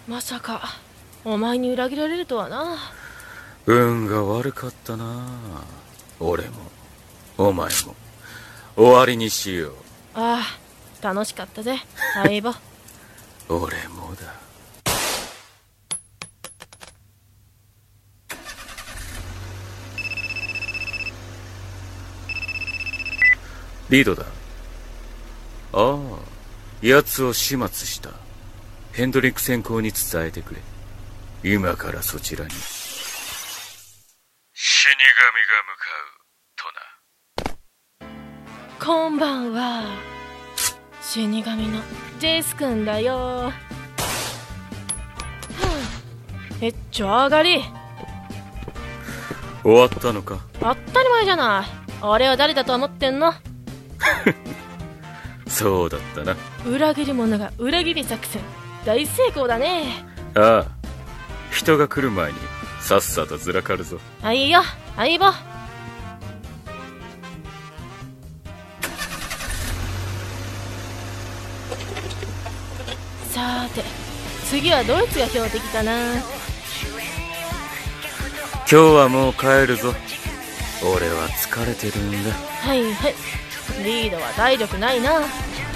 まさかお前に裏切られるとはな。 運が悪かったな。俺もお前も終わりにしよう。 ああ、楽しかったぜ相棒。 俺もだ。リードだ。ああ、奴を始末した。ヘンドリック先行に伝えてくれ。今からそちらに死神が向かうとな。 こんばんは。死神のジェイス君だよ。はあ、上がり。 終わったのか。 当たり前じゃない。俺は誰だと思ってんの。 そうだったな。 裏切り者が裏切り作戦大成功だね。 ああ、人が来る前にさっさとずらかるぞ。 あ、いいよ相棒。さーて次はドイツが標的かな。 今日はもう帰るぞ。俺は疲れてるんだ。 はいはい、リードは体力ないな。